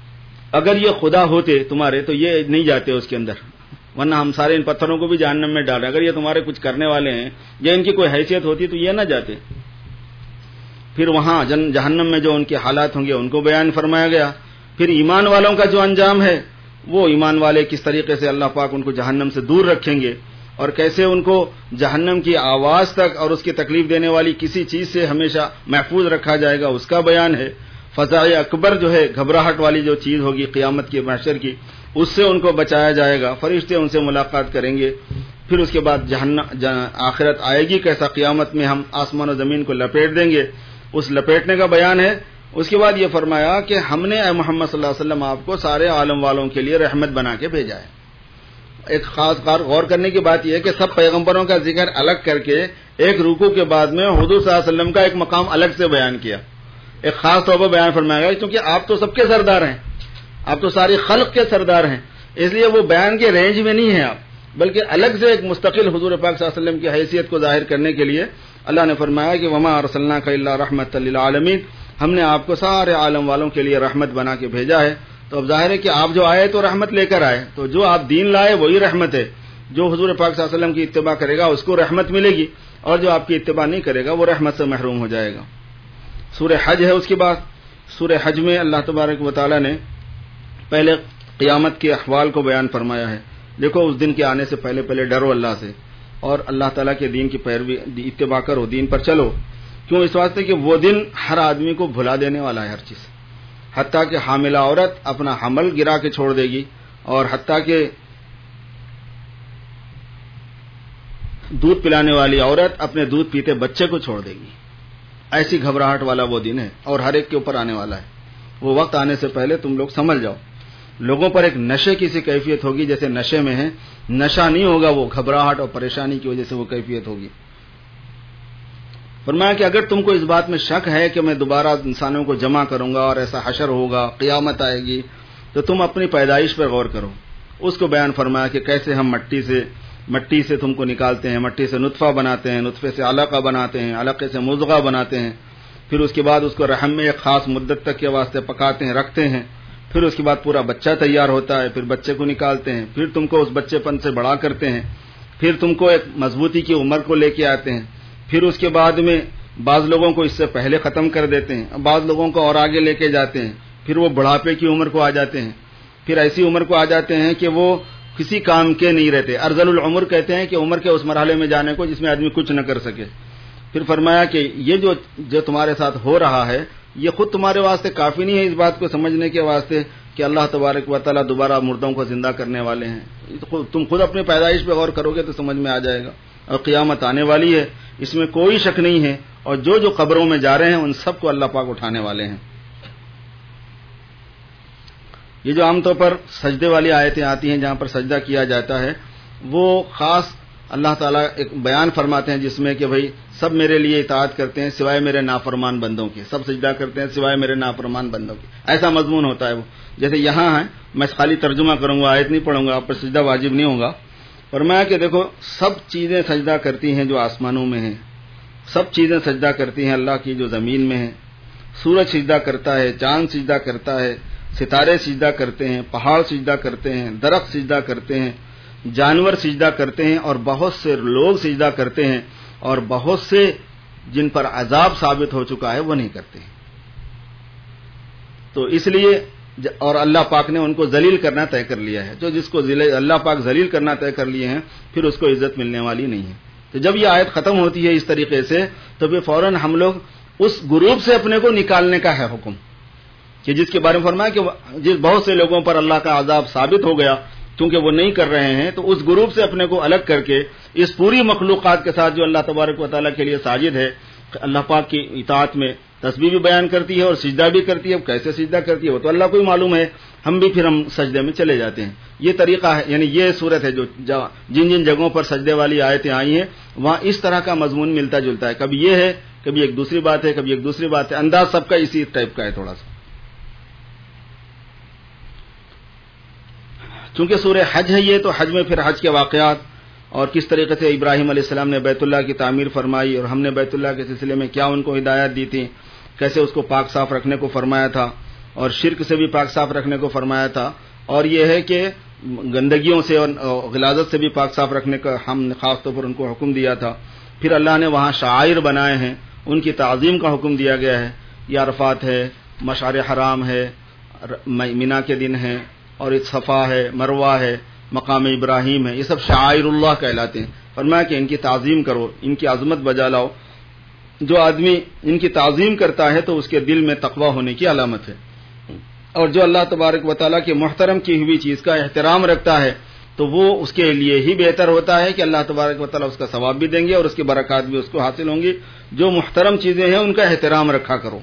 اگر یہ خدا ہوتے تمہارے تو یہ نہیں جاتے اس کے اندر، ورنہ ہم سارے ان پتھروں کو بھی جہنم میں ڈال رہے ہیں. اگر یہ تمہارے کچھ کرنے والے ہیں یا ان کی کوئی حیثیت ہوتی تو یہ نہ جاتے. پھر وہاں جہنم میں جو ان کے حالات ہوں گے ان کو بیان فرمایا گیا. پھر ایمان والوں کا جو انجام ہے، وہ ایمان والے کس طریقے سے اللہ پاک ان کو جہنم سے دور رکھیں گے، اور کیسے ان کو جہنم کی آواز تک اور اس کی تکلیف دینے والی کسی چیز سے ہمیشہ محفوظ رکھا جائے گا، اس کا بیان ہے. فزع اکبر جو ہے، گھبراہٹ والی جو چیز ہوگی قیامت کے محشر کی، اس سے ان کو بچایا جائے گا. فرشتے ان سے ملاقات کریں گے. پھر اس کے بعد آخرت آئے گی، کیسا قیامت میں ہم آسمان و زمین کو لپیٹ دیں گے، اس لپیٹنے کا بیان ہے. اس کے بعد یہ فرمایا کہ ہم نے اے محمد صلی اللہ علیہ وسلم آپ کو سارے عالم والوں کے لیے رحمت بنا کے بھیجا ہے. ایک خاص غور کرنے کی بات یہ ہے کہ سب پیغمبروں کا ذکر الگ کر کے ایک رکوع کے بعد میں حضور صلی اللہ علیہ وسلم کا ایک مقام الگ سے بیان کیا، ایک خاص طور پر بیان فرمایا گیا، کیونکہ آپ تو سب کے سردار ہیں، آپ تو ساری خلق کے سردار ہیں، اس لیے وہ بیان کے رینج میں نہیں ہیں آپ، بلکہ الگ سے ایک مستقل حضور پاک صلی اللہ علیہ وسلم کی حیثیت کو ظاہر کرنے کے لیے اللہ نے فرمایا کہ وما ارسلناک الا رحمۃ للعالمین، ہم نے آپ کو سارے عالم والوں کے لیے رحمت بنا کے بھیجا ہے. تو اب ظاہر ہے کہ آپ جو آئے تو رحمت لے کر آئے، تو جو آپ دین لائے وہی رحمت ہے. جو حضور پاک صلی اللہ علیہ وسلم کی اتباع کرے گا اس کو رحمت ملے گی، اور جو آپ کی اتباع نہیں کرے گا وہ رحمت سے محروم ہو جائے گا. سورہ حج ہے اس کے بعد. سورہ حج میں اللہ تبارک و تعالی نے پہلے قیامت کے احوال کو بیان فرمایا ہے. دیکھو اس دن کے آنے سے پہلے پہلے ڈرو اللہ سے اور اللہ تعالیٰ کے دین کی پیروی اتباع کرو، دین پر چلو. کیوں؟ اس واسطے کہ وہ دن ہر آدمی کو بھلا دینے والا ہے ہر چیز، حتیٰ کہ حاملہ عورت اپنا حمل گرا کے چھوڑ دے گی، اور حتیٰ کہ دودھ پلانے والی عورت اپنے دودھ پیتے بچے کو چھوڑ دے گی. ایسی گھبراہٹ والا وہ دن ہے اور ہر ایک کے اوپر آنے والا ہے. وہ وقت آنے سے پہلے تم لوگ سنبھل جاؤ. لوگوں پر ایک نشے کی سی کیفیت ہوگی جیسے نشے میں ہے، نشہ نہیں ہوگا، وہ گھبراہٹ اور پریشانی کی وجہ سے وہ کیفیت ہوگی. فرمایا کہ اگر تم کو اس بات میں شک ہے کہ میں دوبارہ انسانوں کو جمع کروں گا اور ایسا حشر ہوگا، قیامت آئے گی، تو تم اپنی پیدائش پر غور کرو. اس کو بیان فرمایا کہ کیسے ہم مٹی سے تم کو نکالتے ہیں، مٹی سے نطفہ بناتے ہیں، نطفے سے علقہ بناتے ہیں، علقے سے مضغہ بناتے ہیں، پھر اس کے بعد اس کو رحم میں ایک خاص مدت تک کے واسطے پکاتے ہیں، رکھتے ہیں، پھر اس کے بعد پورا بچہ تیار ہوتا ہے، پھر بچے کو نکالتے ہیں، پھر تم کو اس بچے پن سے بڑا کرتے ہیں، پھر تم کو ایک مضبوطی کی عمر کو لے کے آتے ہیں، پھر اس کے بعد میں بعض لوگوں کو اس سے پہلے ختم کر دیتے ہیں، بعض لوگوں کو اور آگے لے کے جاتے ہیں، پھر وہ بڑھاپے کی عمر کو آ جاتے ہیں، پھر ایسی عمر کو آ جاتے ہیں کہ وہ کسی کام کے نہیں رہتے. ارذل العمر کہتے ہیں کہ عمر کے اس مرحلے میں جانے کو جس میں آدمی کچھ نہ کر سکے. پھر فرمایا کہ یہ جو تمہارے ساتھ ہو رہا ہے یہ خود تمہارے واسطے کافی نہیں ہے اس بات کو سمجھنے کے واسطے کہ اللہ تبارک و تعالیٰ دوبارہ مردوں کو زندہ کرنے والے ہیں. تم خود اپنی پیدائش پہ غور کرو گے تو سمجھ میں آ جائے گا. اور قیامت آنے والی ہے، اس میں کوئی شک نہیں ہے، اور جو قبروں میں جا رہے ہیں ان سب کو اللہ پاک اٹھانے والے ہیں. یہ جو عام طور پر سجدے والی آیتیں آتی ہیں جہاں پر سجدہ کیا جاتا ہے، وہ خاص اللہ تعالیٰ ایک بیان فرماتے ہیں جس میں کہ بھئی سب میرے لیے اطاعت کرتے ہیں سوائے میرے نافرمان بندوں کے، سب سجدہ کرتے ہیں سوائے میرے نافرمان بندوں کے. ایسا مضمون ہوتا ہے وہ. جیسے یہاں ہے، میں خالی ترجمہ کروں گا، آیت نہیں پڑھوں گا، آپ پر سجدہ واجب نہیں ہوگا. فرمایا کہ دیکھو سب چیزیں سجدہ کرتی ہیں جو آسمانوں میں ہیں، سب چیزیں سجدہ کرتی ہیں اللہ کی جو زمین میں ہیں. سورج سجدہ کرتا ہے، چاند سجدہ کرتا ہے، ستارے سجدہ کرتے ہیں، پہاڑ سجدہ کرتے ہیں، درخت سجدہ کرتے ہیں، جانور سجدہ کرتے ہیں، اور بہت سے لوگ سجدہ کرتے ہیں، اور بہت سے جن پر عذاب ثابت ہو چکا ہے وہ نہیں کرتے. تو اس لیے اور اللہ پاک نے ان کو ذلیل کرنا طے کر لیا ہے. جو جس کو اللہ پاک ذلیل کرنا طے کر لیے ہیں پھر اس کو عزت ملنے والی نہیں ہے. تو جب یہ آیت ختم ہوتی ہے اس طریقے سے تو پھر فوراً ہم لوگ اس گروپ سے اپنے کو نکالنے کا ہے حکم کہ جس کے بارے میں فرمایا کہ جس بہت سے لوگوں پر اللہ کا عذاب ثابت ہو گیا کیونکہ وہ نہیں کر رہے ہیں، تو اس گروپ سے اپنے کو الگ کر کے اس پوری مخلوقات کے ساتھ جو اللہ تبارک و تعالیٰ کے لیے ساجد ہے، اللہ پاک کی اطاعت میں تسبیح بھی بیان کرتی ہے اور سجدہ بھی کرتی ہے. کیسے سجدہ کرتی ہے وہ تو اللہ کو ہی معلوم ہے، ہم بھی پھر ہم سجدے میں چلے جاتے ہیں. یہ طریقہ ہے، یعنی یہ صورت ہے جو جن جگہوں پر سجدے والی آیتیں آئی ہیں وہاں اس طرح کا مضمون ملتا جلتا ہے. کبھی یہ ہے، کبھی ایک دوسری بات ہے، کبھی ایک دوسری بات ہے. انداز سب کا اسی ٹائپ کا ہے تھوڑا سا. چونکہ سورہ حج ہے یہ، تو حج میں پھر حج کے واقعات اور کس طریقے سے ابراہیم علیہ السلام نے بیت اللہ کی تعمیر فرمائی اور ہم نے بیت اللہ کے سلسلے میں کیا ان کو ہدایت دی تھی، کیسے اس کو پاک صاف رکھنے کو فرمایا تھا اور شرک سے بھی پاک صاف رکھنے کو فرمایا تھا، اور یہ ہے کہ گندگیوں سے اور غلاظت سے بھی پاک صاف رکھنے کا ہم نے خاص طور پر ان کو حکم دیا تھا. پھر اللہ نے وہاں شعائر بنائے ہیں، ان کی تعظیم کا حکم دیا گیا ہے. یہ عرفات ہے، مشعر حرام ہے، مینا کے دن ہے، اور صفا ہے، مروہ ہے، مقام ابراہیم ہے. یہ سب شعائر اللہ کہلاتے ہیں. فرمایا کہ ان کی تعظیم کرو، ان کی عظمت بجا لاؤ. جو آدمی ان کی تعظیم کرتا ہے تو اس کے دل میں تقوی ہونے کی علامت ہے، اور جو اللہ تبارک و تعالیٰ کی محترم کی ہوئی چیز کا احترام رکھتا ہے تو وہ اس کے لیے ہی بہتر ہوتا ہے کہ اللہ تبارک و تعالیٰ اس کا ثواب بھی دیں گے اور اس کی برکات بھی اس کو حاصل ہوں گی. جو محترم چیزیں ہیں ان کا احترام رکھا کرو.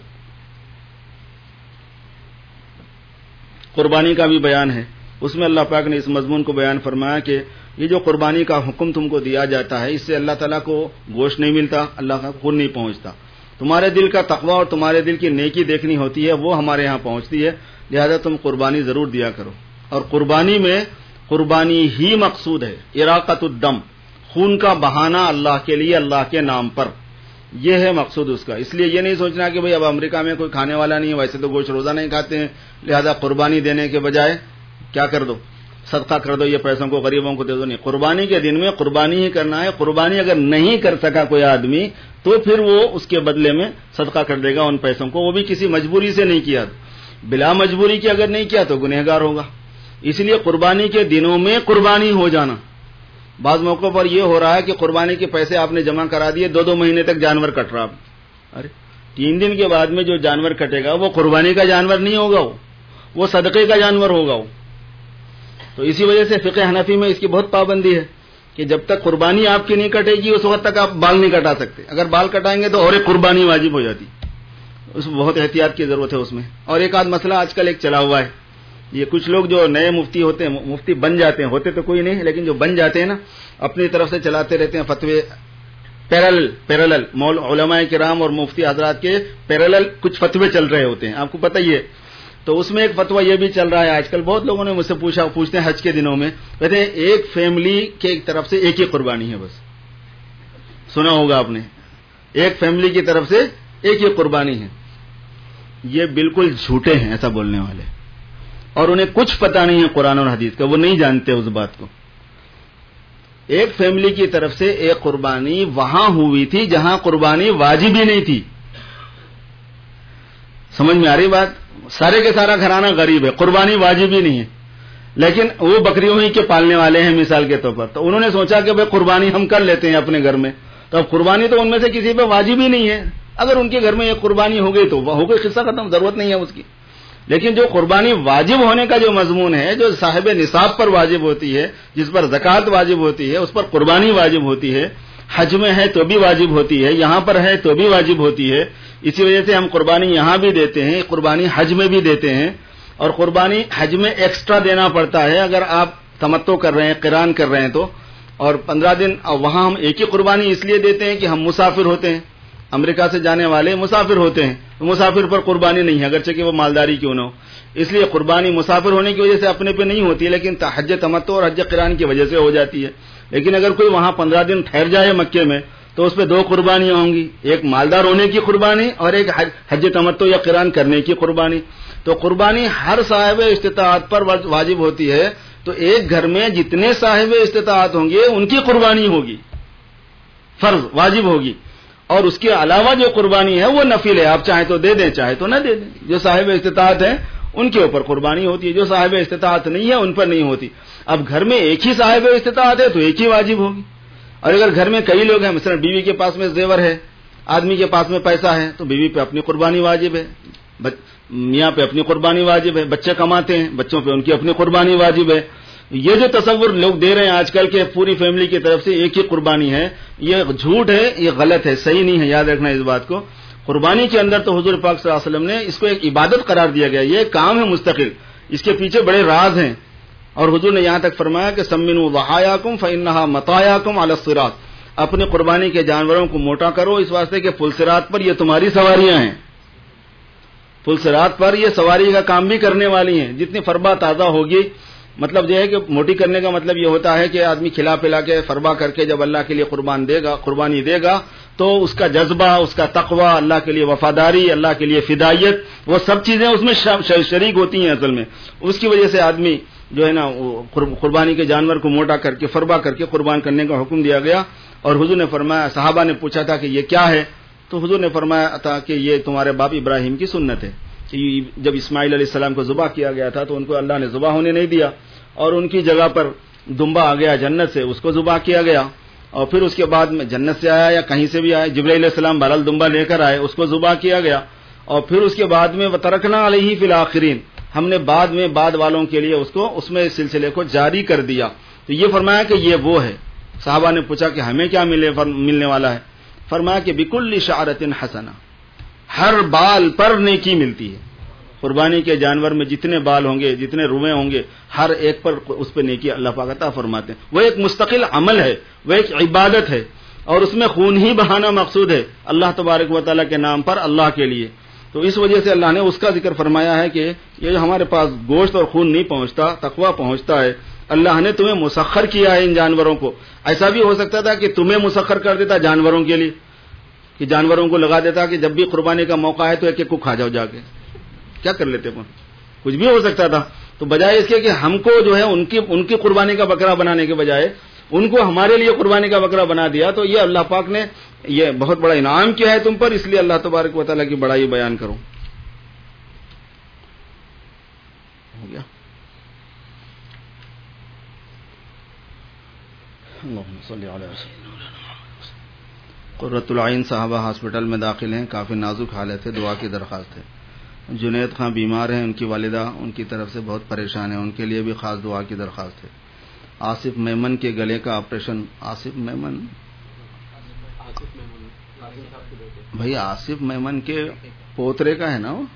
قربانی کا بھی بیان ہے، اس میں اللہ پاک نے اس مضمون کو بیان فرمایا کہ یہ جو قربانی کا حکم تم کو دیا جاتا ہے اس سے اللہ تعالیٰ کو گوشت نہیں ملتا، اللہ کا خون نہیں پہنچتا. تمہارے دل کا تقوی اور تمہارے دل کی نیکی دیکھنی ہوتی ہے، وہ ہمارے ہاں پہنچتی ہے. لہذا تم قربانی ضرور دیا کرو. اور قربانی میں قربانی ہی مقصود ہے، اراقۃ الدم، خون کا بہانا اللہ کے لیے، اللہ کے نام پر، یہ ہے مقصود اس کا. اس لیے یہ نہیں سوچنا کہ بھئی اب امریکہ میں کوئی کھانے والا نہیں ہے، ویسے تو گوشت روزہ نہیں کھاتے ہیں، لہذا قربانی دینے کے بجائے کیا کر دو، صدقہ کر دو، یہ پیسوں کو غریبوں کو دے دو. نہیں، قربانی کے دن میں قربانی ہی کرنا ہے. قربانی اگر نہیں کر سکا کوئی آدمی تو پھر وہ اس کے بدلے میں صدقہ کر دے گا ان پیسوں کو، وہ بھی کسی مجبوری سے نہیں کیا، بلا مجبوری کی اگر نہیں کیا تو گنہگار ہوگا۔ اس لیے قربانی کے دنوں میں قربانی ہو جانا، بعض موقعوں پر یہ ہو رہا ہے کہ قربانی کے پیسے آپ نے جمع کرا دیے، 2 مہینے تک جانور کٹ رہا، ارے 3 دن کے بعد میں جو جانور کٹے گا وہ قربانی کا جانور نہیں ہوگا، وہ صدقے کا جانور ہوگا۔ تو اسی وجہ سے فقہ حنفی میں اس کی بہت پابندی ہے کہ جب تک قربانی آپ کی نہیں کٹے گی اس وقت تک آپ بال نہیں کٹا سکتے، اگر بال کٹائیں گے تو اور ایک قربانی واجب ہو جاتی، اس میں بہت احتیاط کی ضرورت ہے اس میں۔ اور ایک آدھ مسئلہ آج کل ایک چلا ہوا ہے، یہ کچھ لوگ جو نئے مفتی ہوتے ہیں، مفتی بن جاتے ہیں، ہوتے تو کوئی نہیں لیکن جو بن جاتے ہیں نا، اپنی طرف سے چلاتے رہتے ہیں فتوے پیرالل علماء کرام اور مفتی حضرات کے پیرالل کچھ فتوے چل رہے ہوتے ہیں، آپ کو پتہ ہی ہے۔ تو اس میں ایک فتویٰ یہ بھی چل رہا ہے آج کل، بہت لوگوں نے مجھ سے پوچھتے ہیں حج کے دنوں میں، کہتے ہیں ایک فیملی کے طرف سے ایک ہی قربانی ہے، بس سنا ہوگا آپ نے، ایک فیملی کی طرف سے ایک ہی قربانی ہے۔ یہ بالکل جھوٹے ہیں ایسا بولنے والے، اور انہیں کچھ پتہ نہیں ہے قرآن اور حدیث کا، وہ نہیں جانتے اس بات کو۔ ایک فیملی کی طرف سے ایک قربانی وہاں ہوئی تھی جہاں قربانی واجب ہی نہیں تھی، سمجھ میں آ رہی بات؟ سارے کے سارا گھرانہ غریب ہے، قربانی واجب ہی نہیں ہے، لیکن وہ بکریوں ہی کے پالنے والے ہیں مثال کے طور پر، تو انہوں نے سوچا کہ بھائی قربانی ہم کر لیتے ہیں اپنے گھر میں، تو اب قربانی تو ان میں سے کسی پہ واجب ہی نہیں ہے، اگر ان کے گھر میں یہ قربانی ہو گئی تو ہو گئی، قصہ ختم، ضرورت نہیں ہے اس کی۔ لیکن جو قربانی واجب ہونے کا جو مضمون ہے، جو صاحب نصاب پر واجب ہوتی ہے، جس پر زکوٰۃ واجب ہوتی ہے، اس پر قربانی واجب ہوتی ہے، حج میں ہے تو بھی واجب ہوتی ہے، یہاں پر ہے تو بھی واجب ہوتی ہے، اسی وجہ سے ہم قربانی یہاں بھی دیتے ہیں، قربانی حج میں بھی دیتے ہیں، اور قربانی حج میں ایکسٹرا دینا پڑتا ہے اگر آپ تمتع کر رہے ہیں، قران کر رہے ہیں تو، اور 15 دن وہاں ہم ایک ہی قربانی اس لیے دیتے ہیں کہ ہم مسافر ہوتے ہیں، امریکہ سے جانے والے مسافر ہوتے ہیں، مسافر پر قربانی نہیں ہے اگرچہ کہ وہ مالداری کیوں نہ ہو، اس لیے قربانی مسافر ہونے کی وجہ سے اپنے پہ نہیں ہوتی، لیکن حج تمتع اور حج قران کی وجہ سے ہو جاتی ہے۔ لیکن اگر کوئی وہاں 15 دن ٹھہر جائے مکے میں تو اس پہ 2 قربانیاں ہوں گی، ایک مالدار ہونے کی قربانی اور ایک حج تمتع یا قران کرنے کی قربانی۔ تو قربانی ہر صاحب استطاعت پر واجب ہوتی ہے، تو ایک گھر میں جتنے صاحب استطاعت ہوں گے ان کی قربانی ہوگی، فرض واجب ہوگی، اور اس کے علاوہ جو قربانی ہے وہ نفل ہے، آپ چاہیں تو دے دیں چاہے تو نہ دے دیں، جو صاحب استطاعت ہیں ان کے اوپر قربانی ہوتی ہے، جو صاحب استطاعت نہیں ہے ان پر نہیں ہوتی۔ اب گھر میں ایک ہی صاحب استطاعت ہے تو ایک ہی واجب ہوگی، اور اگر گھر میں کئی لوگ ہیں، مثلا بیوی کے پاس میں زیور ہے، آدمی کے پاس میں پیسہ ہے، تو بیوی پہ اپنی قربانی واجب ہے، میاں پہ اپنی قربانی واجب ہے، بچے کماتے ہیں بچوں پہ ان کی اپنی قربانی واجب ہے۔ یہ جو تصور لوگ دے رہے ہیں آج کل کے پوری فیملی کی طرف سے ایک ہی قربانی ہے، یہ جھوٹ ہے، یہ غلط ہے، صحیح نہیں ہے، یاد رکھنا اس بات کو۔ قربانی کے اندر تو حضور پاک صلی اللہ علیہ وسلم نے اس کو ایک عبادت قرار دیا گیا، یہ کام ہے مستقل، اس کے پیچھے بڑے راز ہیں، اور حضور نے یہاں تک فرمایا کہ سمنوا ضحایاکم فانھا مطایاکم علی الصراط، اپنے قربانی کے جانوروں کو موٹا کرو اس واسطے کہ پل صراط پر یہ تمہاری سواریاں ہیں، پل صراط پر یہ سواری کا کام بھی کرنے والی ہیں، جتنی فربا تازہ ہوگی، مطلب یہ ہے کہ موٹی کرنے کا مطلب یہ ہوتا ہے کہ آدمی کھلا پلا کے فربا کر کے جب اللہ کے لیے قربانی دے گا تو اس کا جذبہ، اس کا تقوی، اللہ کے لیے وفاداری، اللہ کے لیے فدائیت، وہ سب چیزیں اس میں شریک ہوتی ہیں اصل میں، اس کی وجہ سے آدمی جو ہے نا قربانی کے جانور کو موٹا کر کے فربا کر کے قربان کرنے کا حکم دیا گیا۔ اور حضور نے فرمایا، صحابہ نے پوچھا تھا کہ یہ کیا ہے، تو حضور نے فرمایا تھا کہ یہ تمہارے باپ ابراہیم کی سنت ہے، جب اسماعیل علیہ السلام کو ذبح کیا گیا تھا تو ان کو اللہ نے ذبح ہونے نہیں دیا، اور ان کی جگہ پر دمبا آ گیا جنت سے، اس کو ذبح کیا گیا، اور پھر اس کے بعد میں جنت سے آیا یا کہیں سے بھی آیا، جبرائیل علیہ السلام بہرحال دمبا لے کر آئے، اس کو ذبح کیا گیا، اور پھر اس کے بعد میں وترکنا علیہ فی الآخرین، ہم نے بعد والوں کے لیے اس میں اس سلسلے کو جاری کر دیا۔ تو یہ فرمایا کہ یہ وہ ہے۔ صحابہ نے پوچھا کہ ہمیں کیا ملنے والا ہے، فرمایا کہ بکل شعرۃ حسنہ، ہر بال پر نیکی ملتی ہے، قربانی کے جانور میں جتنے بال ہوں گے، جتنے روئیں ہوں گے، ہر ایک پر اس پہ نیکی اللہ پاک عطا فرماتے ہیں۔ وہ ایک مستقل عمل ہے، وہ ایک عبادت ہے، اور اس میں خون ہی بہانا مقصود ہے اللہ تبارک و تعالیٰ کے نام پر، اللہ کے لیے۔ تو اس وجہ سے اللہ نے اس کا ذکر فرمایا ہے کہ یہ ہمارے پاس گوشت اور خون نہیں پہنچتا، تقویٰ پہنچتا ہے، اللہ نے تمہیں مسخر کیا ہے ان جانوروں کو۔ ایسا بھی ہو سکتا تھا کہ تمہیں مسخر کر دیتا جانوروں کے لیے، کہ جانوروں کو لگا دیتا کہ جب بھی قربانی کا موقع ہے تو ایک ایک کو کھا جاؤ جا کے، کیا کر لیتے وہ، کچھ بھی ہو سکتا تھا۔ تو بجائے اس کے کہ ہم کو جو ہے ان کی قربانی کا بکرا بنانے کے بجائے ان کو ہمارے لیے قربانی کا بکرا بنا دیا، تو یہ اللہ پاک نے یہ بہت بڑا انعام کیا ہے تم پر، اس لیے اللہ تبارک و تعالیٰ کی بڑائی بیان کرو. ہو گیا. اللہم صلی علی سیدنا قرۃ العین صاحبہ ہاسپٹل میں داخل ہیں، کافی نازک حالت ہے، دعا کی درخواست ہے. جنید خان بیمار ہیں، ان کی والدہ ان کی طرف سے بہت پریشان ہیں، ان کے لیے بھی خاص دعا کی درخواست ہے. آصف میمن کے گلے کا آپریشن، آصف میمن بھائی آصف میمن کے پوترے کا ہے نا، وہ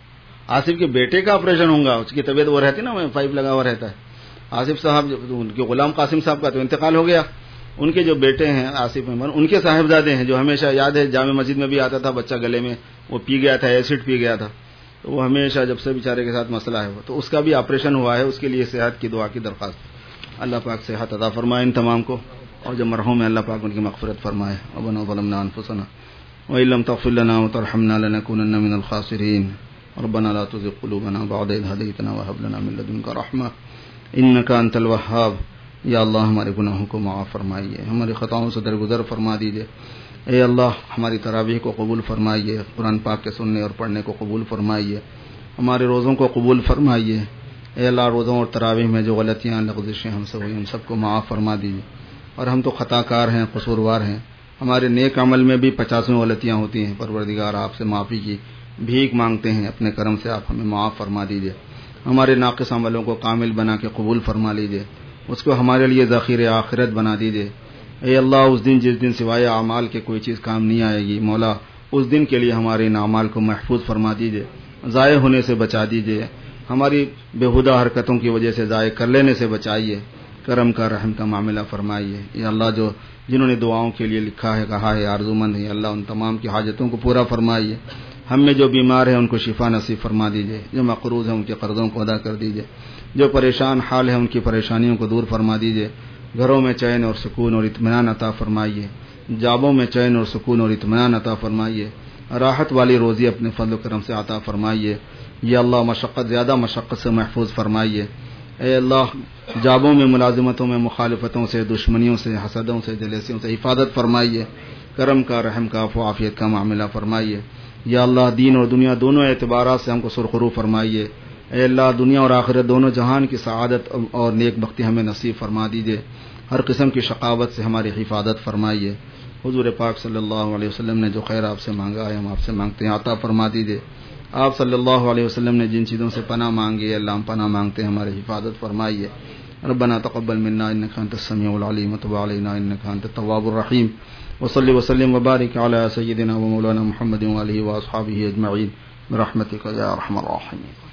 آصف کے بیٹے کا آپریشن ہوگا، اس کی طبیعت وہ رہتی نا، پائپ لگا ہوا رہتا ہے. آصف صاحب ان کے غلام قاسم صاحب کا تو انتقال ہو گیا، ان کے جو بیٹے ہیں آصف میمن، ان کے صاحبزادے ہیں، جو ہمیشہ یاد ہے جامع مسجد میں بھی آتا تھا بچہ گلے میں وہ پی گیا تھا، ایسڈ پی گیا تھا، تو وہ ہمیشہ جب سے بیچارے کے ساتھ مسئلہ ہے وہ، تو اس کا بھی آپریشن ہوا ہے، اس کے لیے صحت کی دعا کی درخواست. اللہ پاک صحت عطا فرمائے ان تمام کو، اور جو مرحوم ہیں اللہ پاک ان کی مغفرت فرمائے. ربنا ظلمنا انفسنا وإن لم تغفر لنا وترحمنا لنكونن من الخاسرين. ربنا لا تزغ قلوبنا بعد إذ هديتنا وهب لنا من لدنك رحمة إنك أنت الوهاب. یا اللہ ہمارے گناہوں کو معاف فرمائیے، ہماری خطاؤں سے درگزر فرما دیجیے. اے اللہ ہماری تراویح کو قبول فرمائیے، قرآن پاک کے سننے اور پڑھنے کو قبول فرمائیے، ہمارے روزوں کو قبول فرمائیے. اے اللہ روزوں اور تراویح میں جو غلطیاں لغزشیں ہم سے ہوئی ان سب کو معاف فرما دیجیے. اور ہم تو خطا کار ہیں، قصوروار ہیں، ہمارے نیک عمل میں بھی 50 غلطیاں ہوتی ہیں. پروردگار آپ سے معافی کی بھیک مانگتے ہیں، اپنے کرم سے آپ ہمیں معاف فرما دیجیے. ہمارے ناقص عملوں کو کامل بنا کے قبول فرما لیجیے، اس کو ہمارے لیے ذخیرہ آخرت بنا دیجیے. اے اللہ اس دن جس دن سوائے اعمال کے کوئی چیز کام نہیں آئے گی، مولا اس دن کے لیے ہمارے ان اعمال کو محفوظ فرما دیجیے، ضائع ہونے سے بچا دیجیے، ہماری بےہودہ حرکتوں کی وجہ سے ضائع کر لینے سے بچائیے. کرم کا رحم کا معاملہ فرمائیے. یا اللہ جنہوں نے دعاؤں کے لیے لکھا ہے کہا ہے آرزومند ہیں، اللہ ان تمام کی حاجتوں کو پورا فرمائیے. ہم میں جو بیمار ہیں ان کو شفا نصیب فرما دیجیے، جو مقروض ہیں ان کے قرضوں کو ادا کر دیجیے، جو پریشان حال ہیں ان کی پریشانیوں کو دور فرما دیجیے. گھروں میں چین اور سکون اور اطمینان عطا فرمائیے، جابوں میں چین اور سکون اور اطمینان عطا فرمائیے. راحت والی روزی اپنے فضل و کرم سے عطا فرمائیے. یا اللہ مشقت زیادہ مشقت سے محفوظ فرمائیے. اے اللہ جابوں میں ملازمتوں میں مخالفتوں سے، دشمنیوں سے، حسدوں سے، جلیسیوں سے حفاظت فرمائیے. کرم کا رحم کا عفو عافیت کا معاملہ فرمائیے. یا اللہ دین اور دنیا دونوں اعتبارات سے ہم کو سرخرو فرمائیے. اے اللہ دنیا اور آخرت دونوں جہان کی سعادت اور نیک بختی ہمیں نصیب فرما دیجیے. ہر قسم کی شقاوت سے ہماری حفاظت فرمائیے. حضور پاک صلی اللہ علیہ وسلم نے جو خیر آپ سے مانگا ہے ہم آپ سے مانگتے ہیں، عطا فرما دیجیے. آپ صلی اللہ علیہ وسلم نے جن چیزوں سے پناہ مانگی ہے اللہ ہم پناہ مانگتے ہیں، ہماری حفاظت فرمائیے. ربنا تقبل منا انك انت السميع العليم وتب علينا انك انت التواب الرحيم. وصلي وسلم وبارك على سيدنا ومولانا محمد وآله واصحابه اجمعين برحمتك يا ارحم الراحمين.